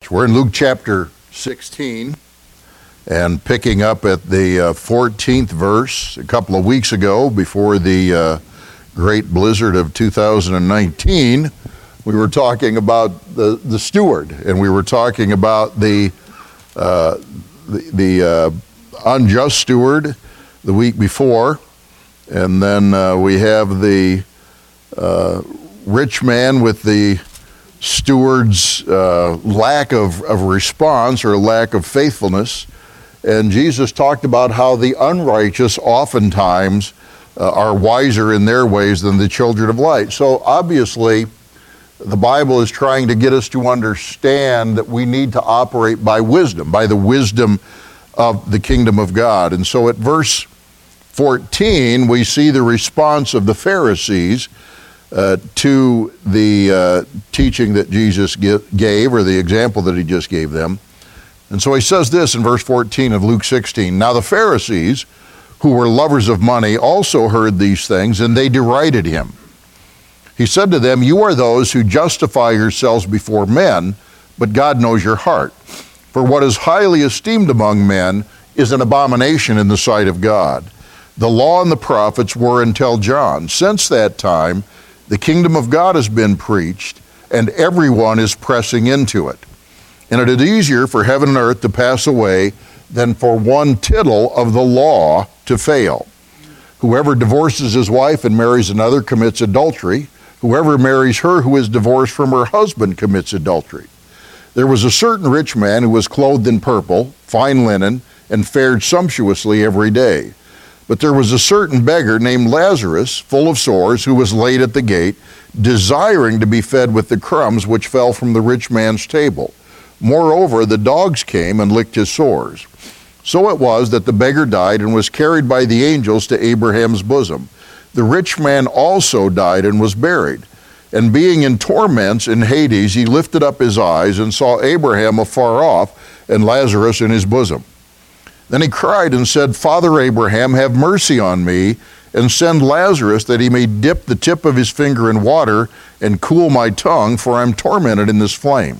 right, we're in Luke chapter 16 and picking up at the 14th verse. A couple of weeks ago, before the great blizzard of 2019, we were talking about the steward, and we were talking about the unjust steward the week before, and then we have the rich man with the steward's lack of response or lack of faithfulness. And Jesus talked about how the unrighteous oftentimes are wiser in their ways than the children of light. So obviously, the Bible is trying to get us to understand that we need to operate by wisdom, by the wisdom of the kingdom of God. And so at verse 14, we see the response of the Pharisees to the teaching that Jesus gave, or the example that he just gave them. And so he says this in verse 14 of Luke 16, "Now the Pharisees, who were lovers of money, also heard these things, and they derided him. He said to them, 'You are those who justify yourselves before men, but God knows your heart. For what is highly esteemed among men is an abomination in the sight of God. The law and the prophets were until John. Since that time, the kingdom of God has been preached, and everyone is pressing into it. And it is easier for heaven and earth to pass away than for one tittle of the law to fail. Whoever divorces his wife and marries another commits adultery. Whoever marries her who is divorced from her husband commits adultery. There was a certain rich man who was clothed in purple, fine linen, and fared sumptuously every day. But there was a certain beggar named Lazarus, full of sores, who was laid at the gate, desiring to be fed with the crumbs which fell from the rich man's table. Moreover, the dogs came and licked his sores. So it was that the beggar died and was carried by the angels to Abraham's bosom. The rich man also died and was buried. And being in torments in Hades, he lifted up his eyes and saw Abraham afar off and Lazarus in his bosom. Then he cried and said, Father Abraham, have mercy on me, and send Lazarus that he may dip the tip of his finger in water and cool my tongue, for I am tormented in this flame.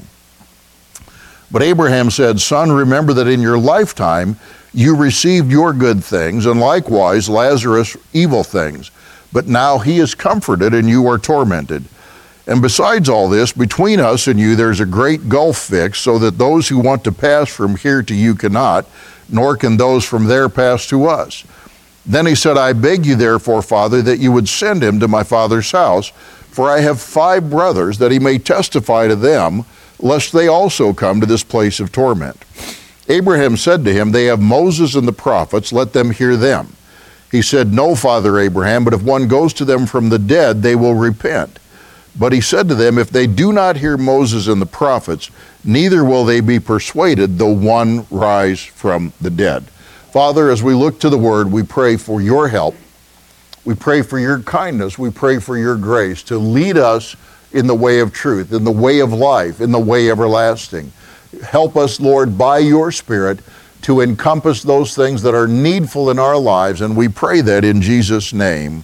But Abraham said, Son, remember that in your lifetime you received your good things, and likewise Lazarus evil things. But now he is comforted, and you are tormented. And besides all this, between us and you there's a great gulf fixed, so that those who want to pass from here to you cannot, nor can those from there pass to us. Then he said, I beg you therefore, Father, that you would send him to my father's house, for I have 5 brothers, that he may testify to them, lest they also come to this place of torment. Abraham said to him, They have Moses and the prophets, let them hear them. He said, No, Father Abraham, but if one goes to them from the dead, they will repent. But he said to them, If they do not hear Moses and the prophets, neither will they be persuaded, though one rise from the dead. Father, as we look to the word, we pray for your help. We pray for your kindness. We pray for your grace to lead us in the way of truth, in the way of life, in the way everlasting. Help us, Lord, by your Spirit to encompass those things that are needful in our lives, and we pray that in Jesus' name.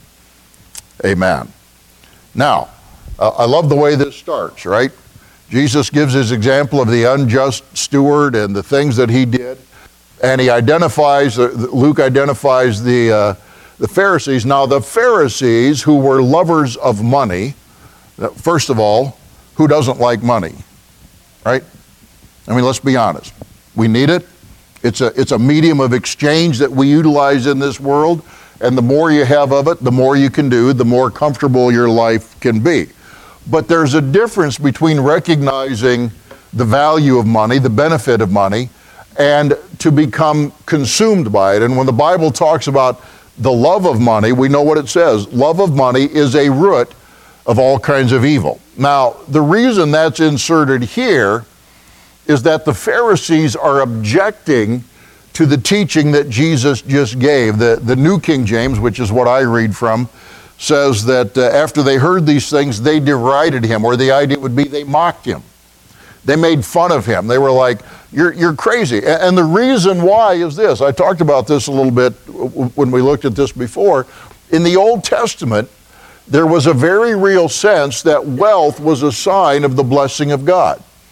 Amen. Now, I love the way this starts, right? Jesus gives his example of the unjust steward and the things that he did, and he identifies, Luke identifies the Pharisees. Now, the Pharisees, who were lovers of money, first of all, who doesn't like money, right? I mean, let's be honest. We need it. It's a medium of exchange that we utilize in this world, and the more you have of it, the more you can do, the more comfortable your life can be. But there's a difference between recognizing the value of money, the benefit of money, and to become consumed by it. And when the Bible talks about the love of money, we know what it says. Love of money is a root of all kinds of evil. Now, the reason that's inserted here is that the Pharisees are objecting to the teaching that Jesus just gave. The New King James, which is what I read from, says that after they heard these things, they derided him, or the idea would be they mocked him. They made fun of him. They were like, you're crazy. And the reason why is this. I talked about this a little bit when we looked at this before. In the Old Testament, there was a very real sense that wealth was a sign of the blessing of God.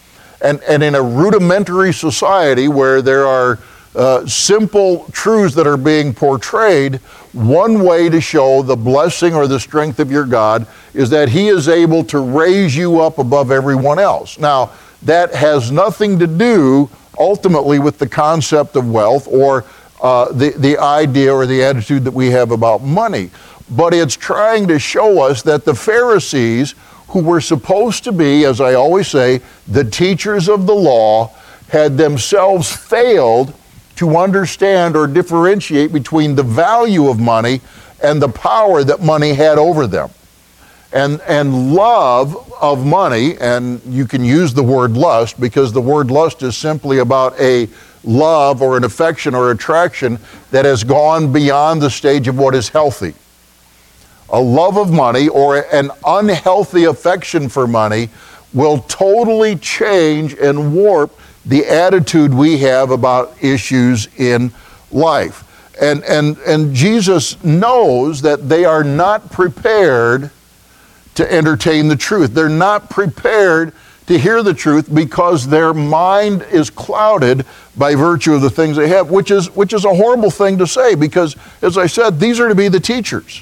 And in a rudimentary society where there are simple truths that are being portrayed, one way to show the blessing or the strength of your God is that He is able to raise you up above everyone else. Now, that has nothing to do ultimately with the concept of wealth or the idea or the attitude that we have about money. But it's trying to show us that the Pharisees, who were supposed to be, as I always say, the teachers of the law, had themselves failed to understand or differentiate between the value of money and the power that money had over them. And love of money, and you can use the word lust, because the word lust is simply about a love or an affection or attraction that has gone beyond the stage of what is healthy. A love of money or an unhealthy affection for money will totally change and warp the attitude we have about issues in life. And Jesus knows that they are not prepared to entertain the truth. They're not prepared to hear the truth because their mind is clouded by virtue of the things they have, which is a horrible thing to say, because, as I said, these are to be the teachers.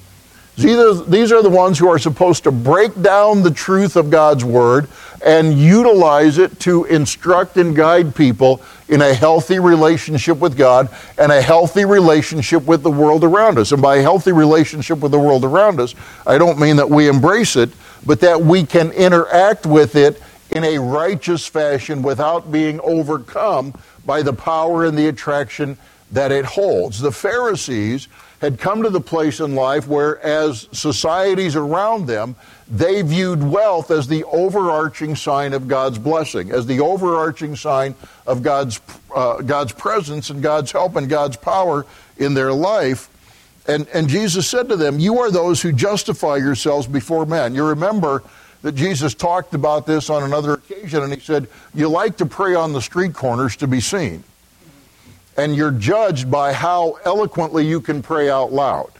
These are the ones who are supposed to break down the truth of God's Word and utilize it to instruct and guide people in a healthy relationship with God and a healthy relationship with the world around us. And by a healthy relationship with the world around us, I don't mean that we embrace it, but that we can interact with it in a righteous fashion without being overcome by the power and the attraction that it holds. The Pharisees had come to the place in life where, as societies around them, they viewed wealth as the overarching sign of God's blessing, as the overarching sign of God's presence and God's help and God's power in their life. And Jesus said to them, "You are those who justify yourselves before men." You remember that Jesus talked about this on another occasion, and He said, "You like to pray on the street corners to be seen. And you're judged by how eloquently you can pray out loud."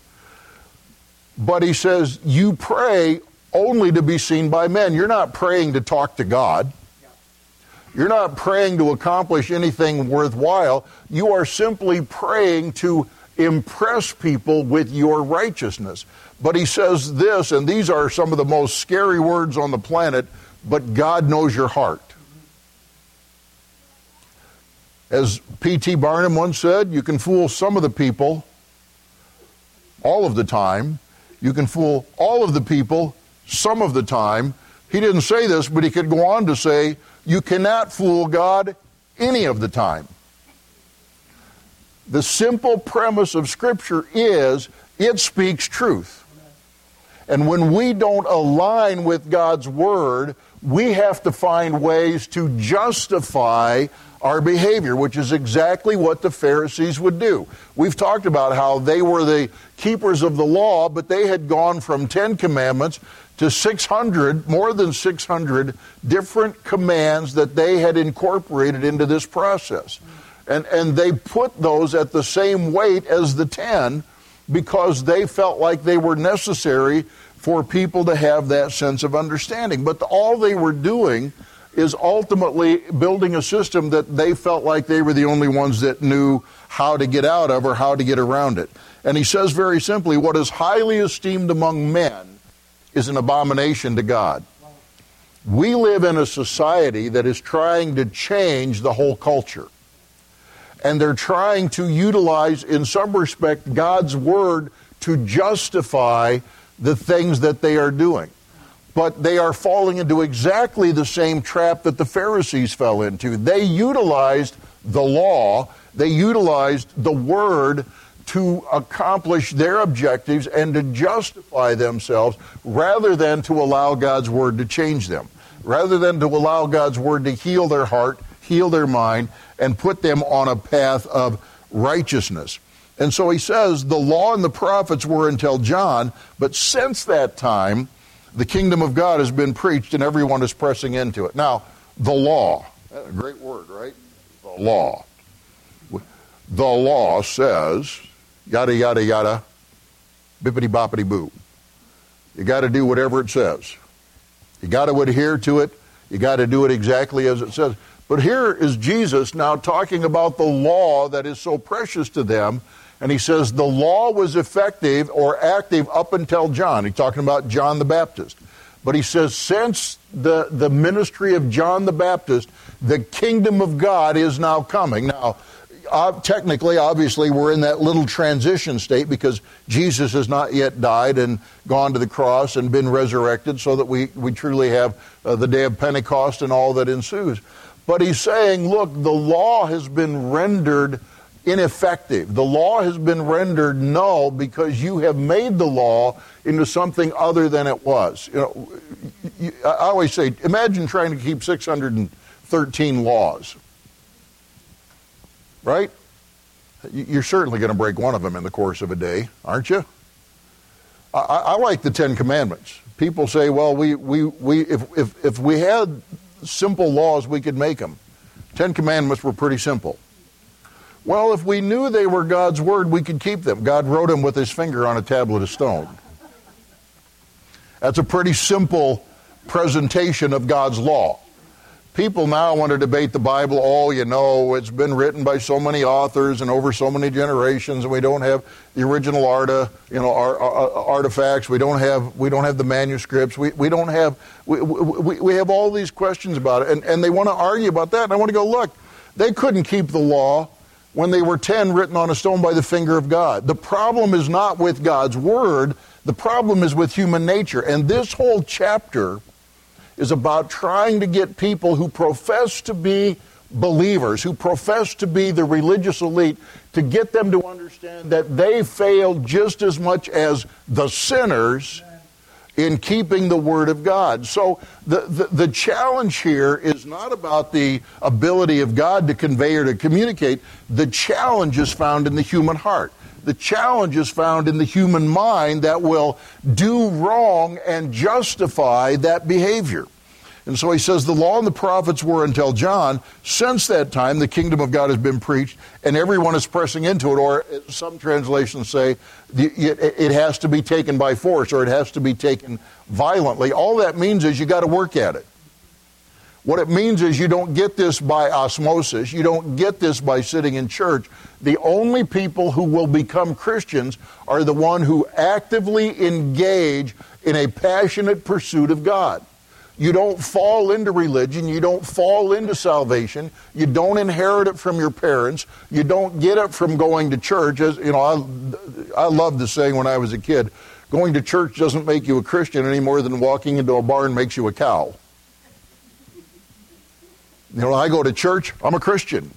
But He says, you pray only to be seen by men. You're not praying to talk to God. You're not praying to accomplish anything worthwhile. You are simply praying to impress people with your righteousness. But He says this, and these are some of the most scary words on the planet, but God knows your heart. As P.T. Barnum once said, you can fool some of the people all of the time. You can fool all of the people some of the time. He didn't say this, but he could go on to say, you cannot fool God any of the time. The simple premise of Scripture is it speaks truth. And when we don't align with God's Word, we have to find ways to justify our behavior, which is exactly what the Pharisees would do. We've talked about how they were the keepers of the law, but they had gone from 10 commandments to 600, more than 600 different commands that they had incorporated into this process. And they put those at the same weight as the 10 because they felt like they were necessary for people to have that sense of understanding. But all they were doing is ultimately building a system that they felt like they were the only ones that knew how to get out of or how to get around it. And he says very simply, what is highly esteemed among men is an abomination to God. We live in a society that is trying to change the whole culture. And they're trying to utilize, in some respect, God's Word to justify the things that they are doing. But they are falling into exactly the same trap that the Pharisees fell into. They utilized the law, they utilized the Word to accomplish their objectives and to justify themselves rather than to allow God's Word to change them, rather than to allow God's Word to heal their heart, heal their mind, and put them on a path of righteousness. And so he says, the law and the prophets were until John, but since that time, the kingdom of God has been preached and everyone is pressing into it. Now, the law, that's a great word, right? The law. The law says, yada, yada, yada, bippity boppity boo. You got to do whatever it says. You got to adhere to it. You got to do it exactly as it says. But here is Jesus now talking about the law that is so precious to them. And he says the law was effective or active up until John. He's talking about John the Baptist. But he says since the ministry of John the Baptist, the kingdom of God is now coming. Now, technically, obviously, we're in that little transition state because Jesus has not yet died and gone to the cross and been resurrected so that we truly have the day of Pentecost and all that ensues. But he's saying, look, the law has been rendered ineffective. The law has been rendered null because you have made the law into something other than it was. I always say, imagine trying to keep 613 laws. Right? You're certainly going to break one of them in the course of a day, aren't you? I like the Ten Commandments. People say, well, if we had simple laws, we could make them. Ten Commandments were pretty simple. Well, if we knew they were God's word, we could keep them. God wrote them with his finger on a tablet of stone. That's a pretty simple presentation of God's law. People now want to debate the Bible. Oh, it's been written by so many authors and over so many generations, and we don't have the original artifacts. We don't have the manuscripts. We have all these questions about it, and they want to argue about that. And I want to go, look, they couldn't keep the law when they were 10 written on a stone by the finger of God. The problem is not with God's word. The problem is with human nature. And this whole chapter is about trying to get people who profess to be believers, who profess to be the religious elite, to get them to understand that they failed just as much as the sinners in keeping the Word of God. So the challenge here is not about the ability of God to convey or to communicate. The challenge is found in the human heart. The challenge is found in the human mind that will do wrong and justify that behavior. And so he says the law and the prophets were until John. Since that time, the kingdom of God has been preached, and everyone is pressing into it. Or some translations say it has to be taken by force, or it has to be taken violently. All that means is you got to work at it. What it means is you don't get this by osmosis. You don't get this by sitting in church. The only people who will become Christians are the one who actively engage in a passionate pursuit of God. You don't fall into religion. You don't fall into salvation. You don't inherit it from your parents. You don't get it from going to church. As you know, I loved the saying when I was a kid, going to church doesn't make you a Christian any more than walking into a barn makes you a cow. I go to church, I'm a Christian.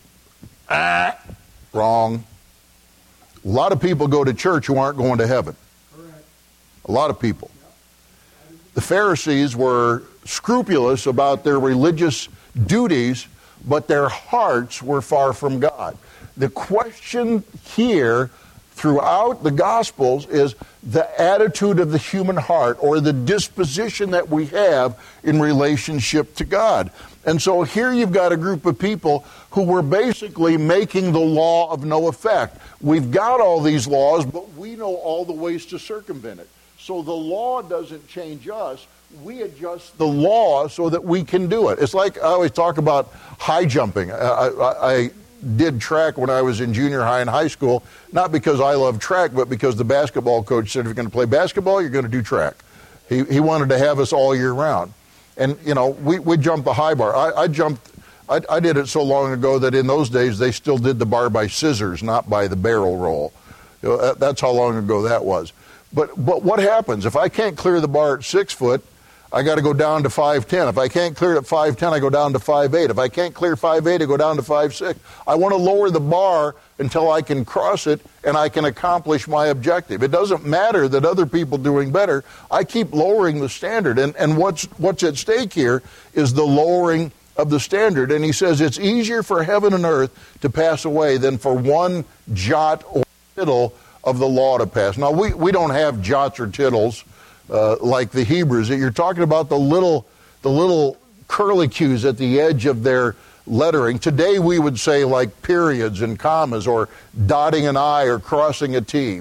Wrong. A lot of people go to church who aren't going to heaven. Correct. A lot of people. The Pharisees were scrupulous about their religious duties, but their hearts were far from God. The question here throughout the Gospels is the attitude of the human heart, or the disposition that we have in relationship to God. And so here you've got a group of people who were basically making the law of no effect. We've got all these laws, but we know all the ways to circumvent it. So the law doesn't change us. We adjust the law so that we can do it. It's like I always talk about high jumping. I did track when I was in junior high and high school, not because I love track, but because the basketball coach said, if you're going to play basketball, you're going to do track. He wanted to have us all year round. And, we jumped the high bar. I did it so long ago that in those days they still did the bar by scissors, not by the barrel roll. That's how long ago that was. But what happens? If I can't clear the bar at 6 foot, I got to go down to 5'10". If I can't clear it at 5'10", I go down to 5'8". If I can't clear 5'8", I go down to 5'6". I want to lower the bar until I can cross it and I can accomplish my objective. It doesn't matter that other people are doing better. I keep lowering the standard. And what's at stake here is the lowering of the standard. And he says it's easier for heaven and earth to pass away than for one jot or tittle of the law to pass. Now, we don't have jots or tittles like the Hebrews. You're talking about the little curlicues at the edge of their lettering. Today we would say like periods and commas or dotting an I or crossing a T.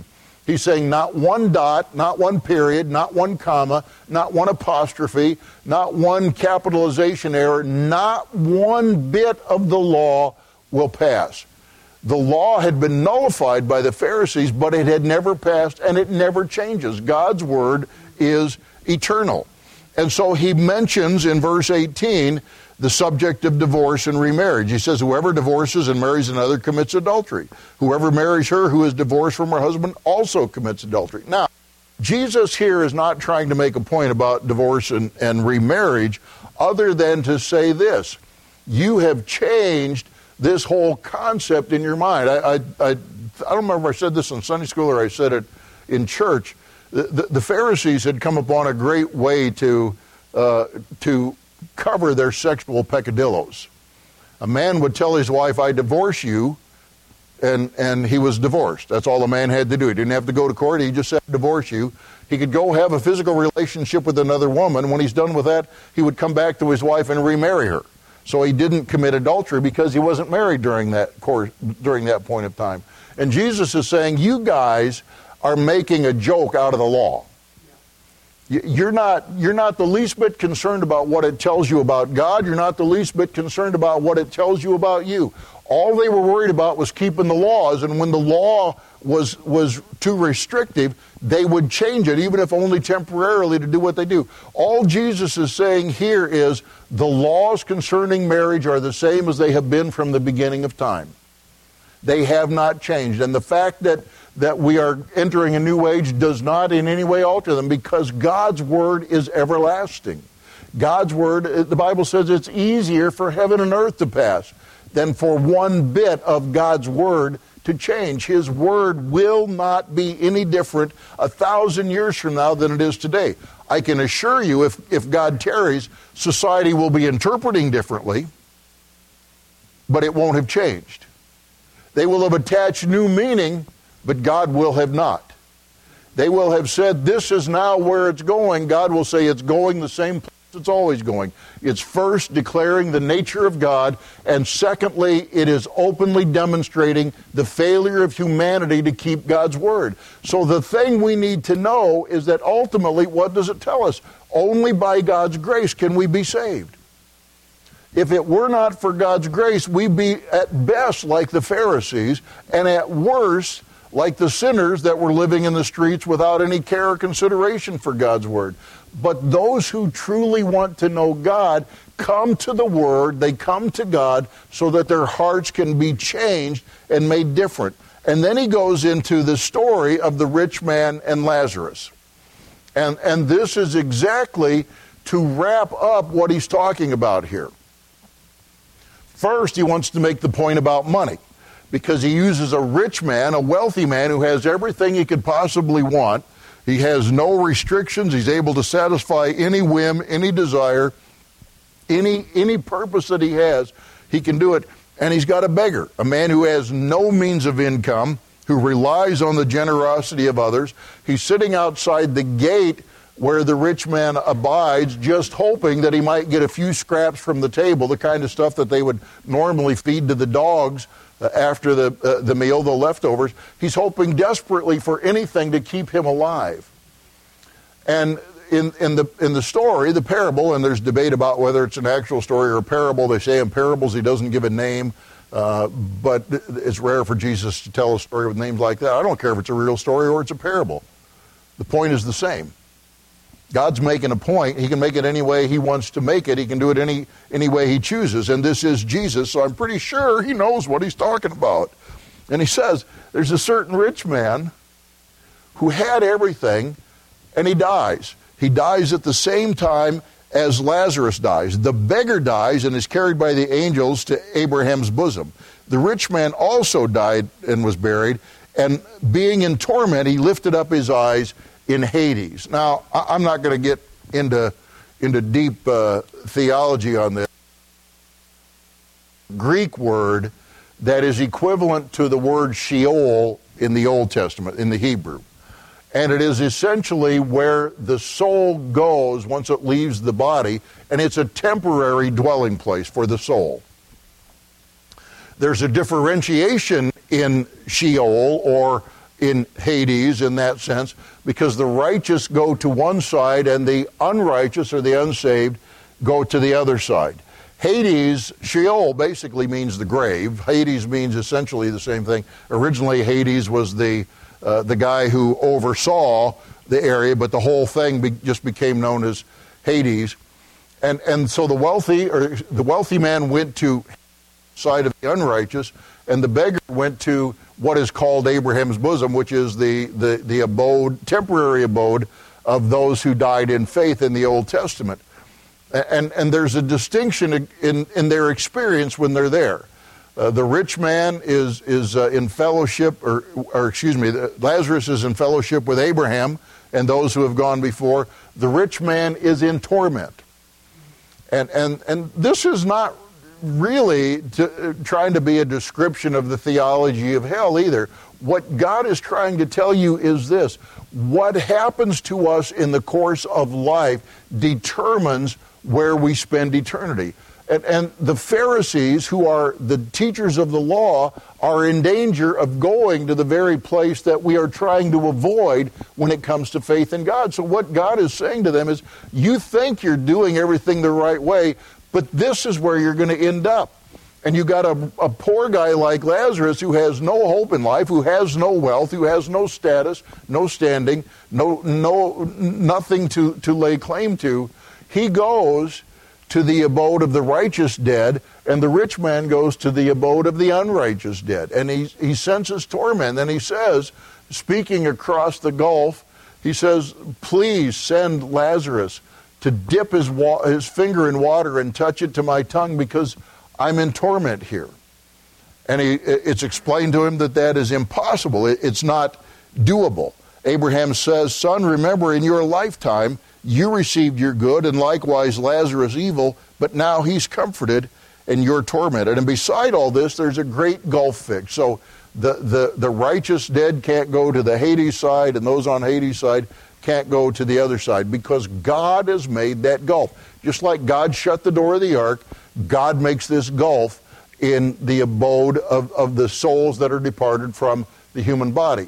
He's saying not one dot, not one period, not one comma, not one apostrophe, not one capitalization error, not one bit of the law will pass. The law had been nullified by the Pharisees, but it had never passed, and it never changes. God's word is eternal. And so he mentions in verse 18 the subject of divorce and remarriage. He says, whoever divorces and marries another commits adultery. Whoever marries her who is divorced from her husband also commits adultery. Now, Jesus here is not trying to make a point about divorce and remarriage other than to say this: you have changed this whole concept in your mind. I don't remember if I said this in Sunday school or I said it in church. The Pharisees had come upon a great way to cover their sexual peccadillos. A man would tell his wife, I divorce you, and he was divorced. That's all a man had to do. He didn't have to go to court. He just said, divorce you. He could go have a physical relationship with another woman. When he's done with that, he would come back to his wife and remarry her. So he didn't commit adultery because he wasn't married during that point of time. And Jesus is saying, you guys are making a joke out of the law. You're not the least bit concerned about what it tells you about God. You're not the least bit concerned about what it tells you about you. All they were worried about was keeping the laws, and when the law was too restrictive, they would change it, even if only temporarily, to do what they do. All Jesus is saying here is the laws concerning marriage are the same as they have been from the beginning of time. They have not changed. And the fact that we are entering a new age does not in any way alter them, because God's word is everlasting. God's word, the Bible says it's easier for heaven and earth to pass than for one bit of God's word to change. His word will not be any different 1,000 years from now than it is today. I can assure you, if God tarries, society will be interpreting differently, but it won't have changed. They will have attached new meaning, but God will have not. They will have said, this is now where it's going. God will say it's going the same place it's always going. It's first declaring the nature of God, and secondly, it is openly demonstrating the failure of humanity to keep God's word. So the thing we need to know is that ultimately, what does it tell us? Only by God's grace can we be saved. If it were not for God's grace, we'd be at best like the Pharisees, and at worst like the sinners that were living in the streets without any care or consideration for God's word. But those who truly want to know God come to the word, they come to God so that their hearts can be changed and made different. And then he goes into the story of the rich man and Lazarus. And this is exactly to wrap up what he's talking about here. First, he wants to make the point about money, because he uses a rich man, a wealthy man who has everything he could possibly want. He has no restrictions. He's able to satisfy any whim, any desire, any purpose that he has. He can do it. And he's got a beggar, a man who has no means of income, who relies on the generosity of others. He's sitting outside the gate where the rich man abides, just hoping that he might get a few scraps from the table, the kind of stuff that they would normally feed to the dogs after the meal, the leftovers. He's hoping desperately for anything to keep him alive. And in the story, the parable, and there's debate about whether it's an actual story or a parable. They say in parables he doesn't give a name, but it's rare for Jesus to tell a story with names like that. I don't care if it's a real story or it's a parable. The point is the same. God's making a point. He can make it any way he wants to make it. He can do it any way he chooses. And this is Jesus, so I'm pretty sure he knows what he's talking about. And he says, there's a certain rich man who had everything, and he dies. He dies at the same time as Lazarus dies. The beggar dies and is carried by the angels to Abraham's bosom. The rich man also died and was buried, and being in torment, he lifted up his eyes in Hades. Now, I'm not going to get into deep theology on this. Greek word that is equivalent to the word Sheol in the Old Testament, in the Hebrew. And it is essentially where the soul goes once it leaves the body, and it's a temporary dwelling place for the soul. There's a differentiation in Sheol, or in Hades in that sense, because the righteous go to one side and the unrighteous or the unsaved go to the other side. Hades, Sheol basically means the grave. Hades means essentially the same thing. Originally, Hades was the guy who oversaw the area, but the whole thing just became known as Hades. And so the wealthy man went to the side of the unrighteous, and the beggar went to what is called Abraham's bosom, which is the abode, temporary abode of those who died in faith in the Old Testament. And there's a distinction in their experience when they're there. The rich man is in fellowship, Lazarus is in fellowship with Abraham and those who have gone before. The rich man is in torment. And this is not really trying to be a description of the theology of hell either. What God is trying to tell you is this: what happens to us in the course of life determines where we spend eternity. And the Pharisees, who are the teachers of the law, are in danger of going to the very place that we are trying to avoid when it comes to faith in God. So what God is saying to them is, you think you're doing everything the right way, but this is where you're going to end up. And you got a poor guy like Lazarus who has no hope in life, who has no wealth, who has no status, no standing, nothing to lay claim to. He goes to the abode of the righteous dead, and the rich man goes to the abode of the unrighteous dead. And he senses torment. And he says, speaking across the gulf, he says, please send Lazarus to dip his finger in water and touch it to my tongue, because I'm in torment here. And it's explained to him that is impossible. It's not doable. Abraham says, son, remember in your lifetime you received your good, and likewise Lazarus evil, but now he's comforted and you're tormented. And beside all this, there's a great gulf fixed. So the righteous dead can't go to the Hades side, and those on Hades side can't go to the other side, because God has made that gulf. Just like God shut the door of the ark, God makes this gulf in the abode of the souls that are departed from the human body.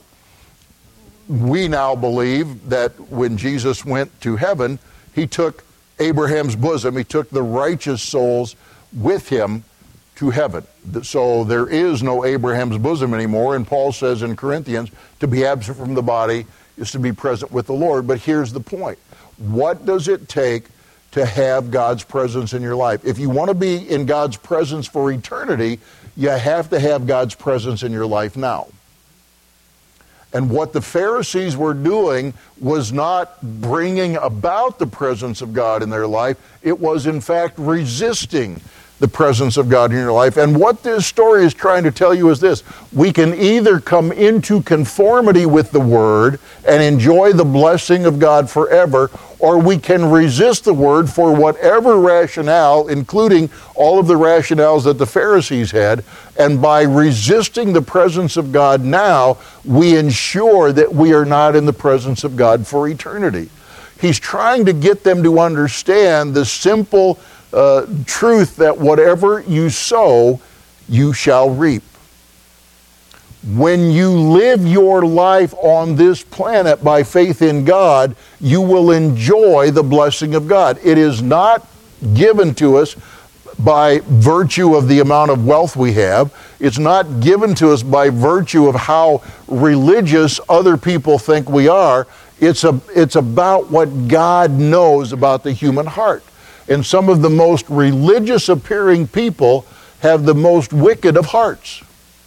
We now believe that when Jesus went to heaven, he took Abraham's bosom, he took the righteous souls with him to heaven. So there is no Abraham's bosom anymore, and Paul says in Corinthians, to be absent from the body is to be present with the Lord. But here's the point. What does it take to have God's presence in your life? If you want to be in God's presence for eternity, you have to have God's presence in your life now. And what the Pharisees were doing was not bringing about the presence of God in their life. It was, in fact, resisting the presence of God in your life. And what this story is trying to tell you is this: we can either come into conformity with the Word and enjoy the blessing of God forever, or we can resist the Word for whatever rationale, including all of the rationales that the Pharisees had. And by resisting the presence of God now, we ensure that we are not in the presence of God for eternity. He's trying to get them to understand the simple truth that whatever you sow, you shall reap. When you live your life on this planet by faith in God, you will enjoy the blessing of God. It is not given to us by virtue of the amount of wealth we have. It's not given to us by virtue of how religious other people think we are. It's about what God knows about the human heart. And some of the most religious appearing people have the most wicked of hearts.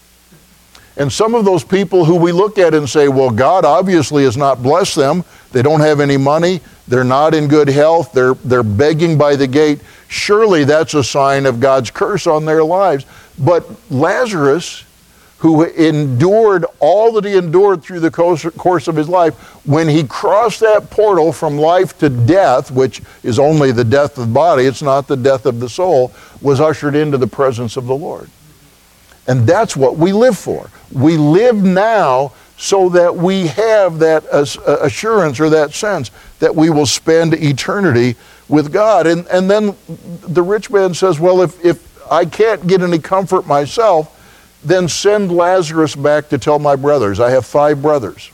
And some of those people who we look at and say, well, God obviously has not blessed them. They don't have any money. They're not in good health. They're begging by the gate. Surely that's a sign of God's curse on their lives. But Lazarus, who endured all that he endured through the course of his life, when he crossed that portal from life to death, which is only the death of the body, it's not the death of the soul, was ushered into the presence of the Lord. And that's what we live for. We live now so that we have that assurance or that sense that we will spend eternity with God. And then the rich man says, well, if I can't get any comfort myself, then send Lazarus back to tell my brothers. I have 5 brothers.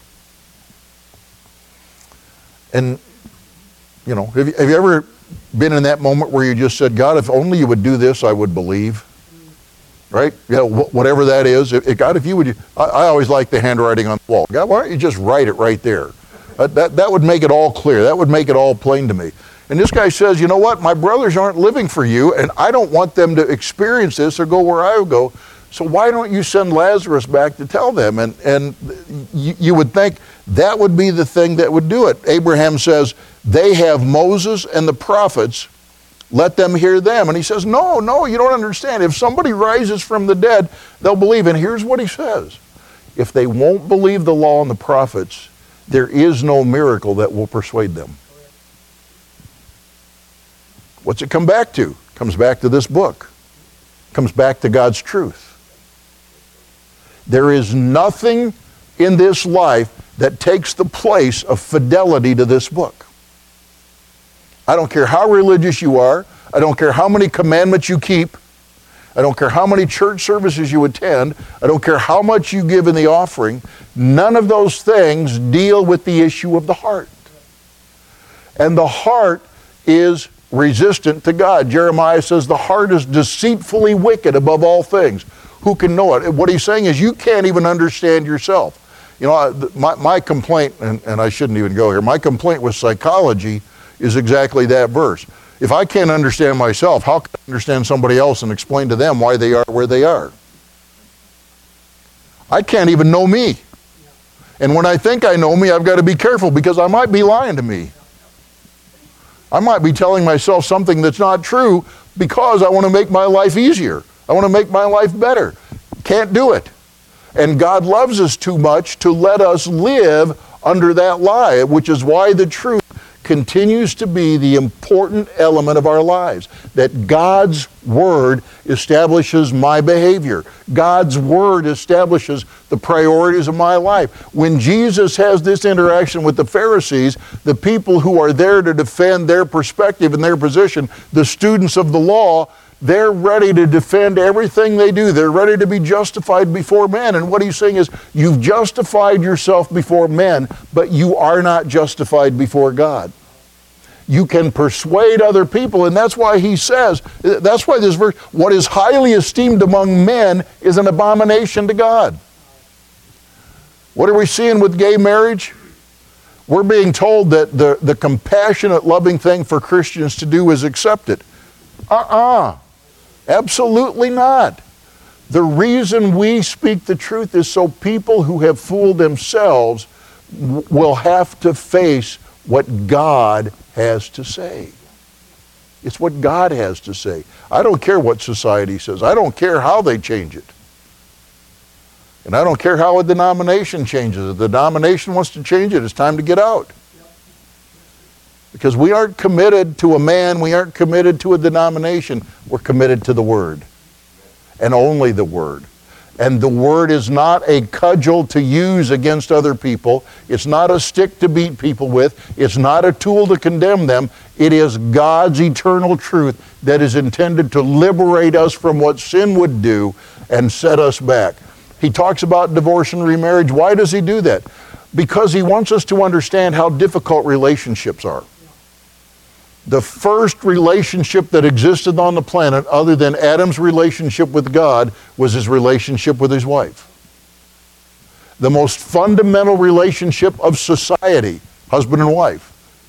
And, you know, have you ever been in that moment where you just said, God, if only you would do this, I would believe? Right? You know, whatever that is. God, if you would, I always like the handwriting on the wall. God, why don't you just write it right there? That would make it all clear. That would make it all plain to me. And this guy says, you know what? My brothers aren't living for you, and I don't want them to experience this or go where I would go. So why don't you send Lazarus back to tell them? And you would think that would be the thing that would do it. Abraham says, they have Moses and the prophets. Let them hear them. And he says, no, you don't understand. If somebody rises from the dead, they'll believe. And here's what he says. If they won't believe the law and the prophets, there is no miracle that will persuade them. What's it come back to? It comes back to this book. It comes back to God's truth. There is nothing in this life that takes the place of fidelity to this book. I don't care how religious you are. I don't care how many commandments you keep. I don't care how many church services you attend. I don't care how much you give in the offering. None of those things deal with the issue of the heart. And the heart is resistant to God. Jeremiah says the heart is deceitfully wicked above all things. Who can know it? What he's saying is you can't even understand yourself. You know, my complaint, and I shouldn't even go here, my complaint with psychology is exactly that verse. If I can't understand myself, how can I understand somebody else and explain to them why they are where they are? I can't even know me. And when I think I know me, I've got to be careful because I might be lying to me. I might be telling myself something that's not true because I want to make my life easier. I want to make my life better. Can't do it. And God loves us too much to let us live under that lie, which is why the truth continues to be the important element of our lives. That God's Word establishes my behavior. God's Word establishes the priorities of my life. When Jesus has this interaction with the Pharisees, the people who are there to defend their perspective and their position, the students of the law, they're ready to defend everything they do. They're ready to be justified before men. And what he's saying is, you've justified yourself before men, but you are not justified before God. You can persuade other people, and that's why he says, that's why this verse, what is highly esteemed among men is an abomination to God. What are we seeing with gay marriage? We're being told that the compassionate, loving thing for Christians to do is accept it. Absolutely not. The reason we speak the truth is so people who have fooled themselves will have to face what God has to say. It's what God has to say. I don't care what society says. I don't care how they change it. And I don't care how a denomination changes it. If the denomination wants to change it, it's time to get out. Because we aren't committed to a man, we aren't committed to a denomination, we're committed to the Word. And only the Word. And the Word is not a cudgel to use against other people. It's not a stick to beat people with. It's not a tool to condemn them. It is God's eternal truth that is intended to liberate us from what sin would do and set us back. He talks about divorce and remarriage. Why does he do that? Because he wants us to understand how difficult relationships are. The first relationship that existed on the planet, other than Adam's relationship with God, was his relationship with his wife. The most fundamental relationship of society, husband and wife.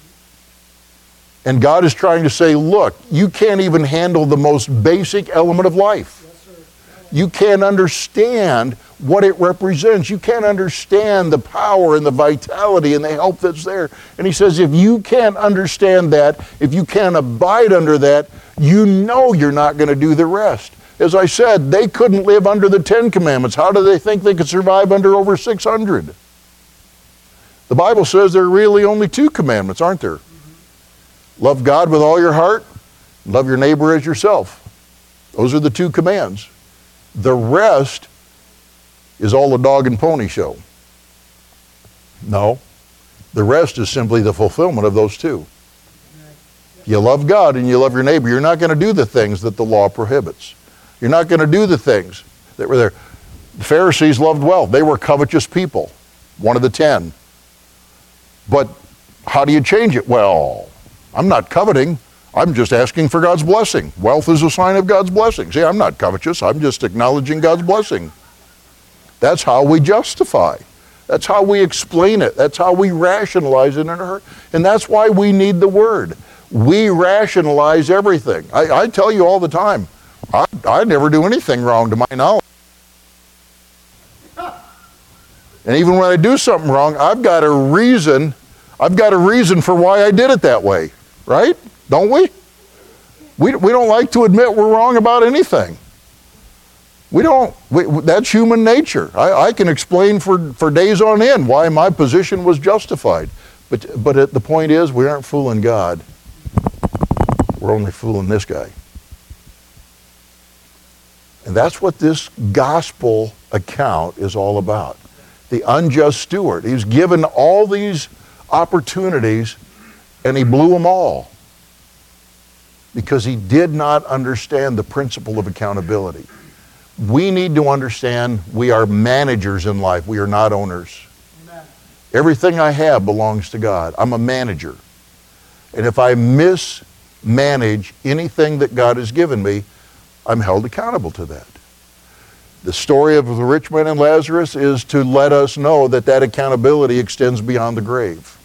And God is trying to say, look, you can't even handle the most basic element of life. You can't understand what it represents. You can't understand the power and the vitality and the help that's there. And he says, if you can't understand that, if you can't abide under that, you know you're not going to do the rest. As I said, they couldn't live under the 10 Commandments. How do they think they could survive under over 600? The Bible says there are really only 2 commandments, aren't there? Love God with all your heart, love your neighbor as yourself. Those are the 2 commands. The rest is all a dog and pony show. No. The rest is simply the fulfillment of those 2. You love God and you love your neighbor. You're not going to do the things that the law prohibits. You're not going to do the things that were there. The Pharisees loved wealth. They were covetous people, one of the 10. But how do you change it? Well, I'm not coveting. I'm just asking for God's blessing. Wealth is a sign of God's blessing. See, I'm not covetous. I'm just acknowledging God's blessing. That's how we justify. That's how we explain it. That's how we rationalize it in our heart. And that's why we need the Word. We rationalize everything. I tell you all the time, I never do anything wrong to my knowledge. And even when I do something wrong, I've got a reason for why I did it that way. Right? Don't we? We don't like to admit we're wrong about anything. That's human nature. I can explain for days on end why my position was justified. But the point is, we aren't fooling God. We're only fooling this guy. And that's what this gospel account is all about. The unjust steward. He's given all these opportunities and he blew them all because he did not understand the principle of accountability. We need to understand we are managers in life. We are not owners. Amen. Everything I have belongs to God. I'm a manager. And if I mismanage anything that God has given me, I'm held accountable to that. The story of the rich man and Lazarus is to let us know that accountability extends beyond the grave.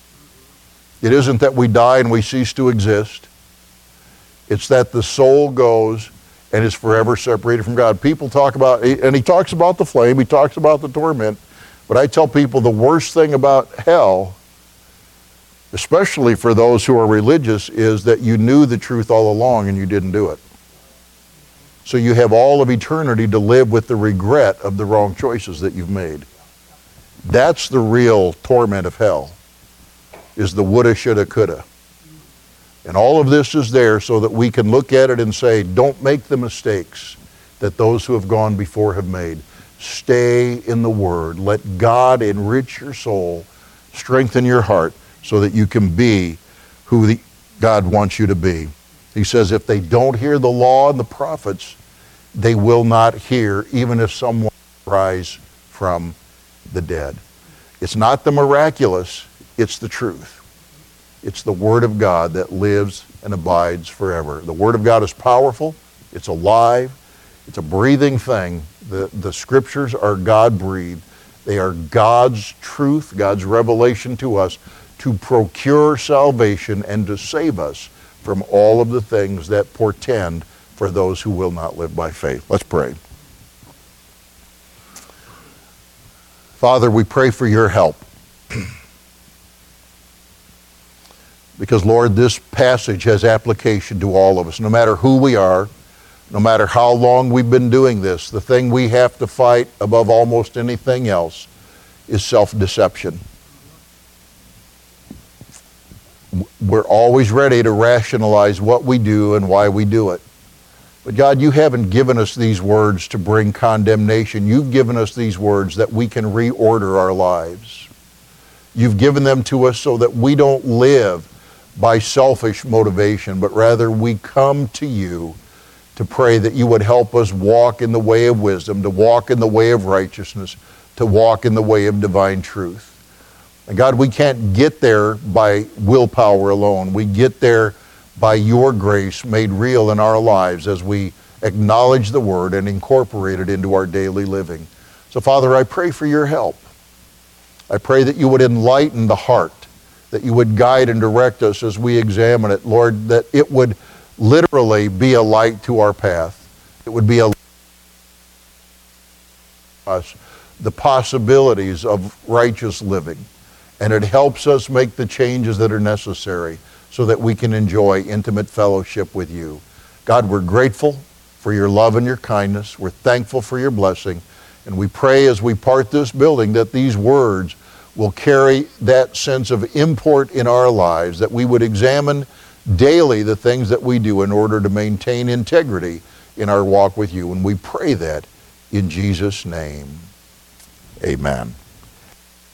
It isn't that we die and we cease to exist. It's that the soul goes and is forever separated from God. People talk about, and he talks about the flame, he talks about the torment, but I tell people the worst thing about hell, especially for those who are religious, is that you knew the truth all along and you didn't do it. So you have all of eternity to live with the regret of the wrong choices that you've made. That's the real torment of hell, is the woulda, shoulda, coulda. And all of this is there so that we can look at it and say, don't make the mistakes that those who have gone before have made. Stay in the Word. Let God enrich your soul, strengthen your heart, so that you can be who God wants you to be. He says if they don't hear the law and the prophets, they will not hear, even if someone rise from the dead. It's not the miraculous, it's the truth. It's the Word of God that lives and abides forever. The Word of God is powerful, it's alive, it's a breathing thing. The Scriptures are God-breathed. They are God's truth, God's revelation to us to procure salvation and to save us from all of the things that portend for those who will not live by faith. Let's pray. Father, we pray for your help. Because, Lord, this passage has application to all of us. No matter who we are, no matter how long we've been doing this, the thing we have to fight above almost anything else is self-deception. We're always ready to rationalize what we do and why we do it. But God, you haven't given us these words to bring condemnation. You've given us these words that we can reorder our lives. You've given them to us so that we don't live by selfish motivation, but rather we come to you to pray that you would help us walk in the way of wisdom, to walk in the way of righteousness, to walk in the way of divine truth. And God, we can't get there by willpower alone. We get there by your grace made real in our lives as we acknowledge the Word and incorporate it into our daily living. So, Father, I pray for your help. I pray that you would enlighten the heart, that you would guide and direct us as we examine it, Lord, that it would literally be a light to our path. It would be a light to us, the possibilities of righteous living. And it helps us make the changes that are necessary so that we can enjoy intimate fellowship with you. God, we're grateful for your love and your kindness. We're thankful for your blessing. And we pray as we part this building that these words will carry that sense of import in our lives, that we would examine daily the things that we do in order to maintain integrity in our walk with you. And we pray that in Jesus' name. Amen.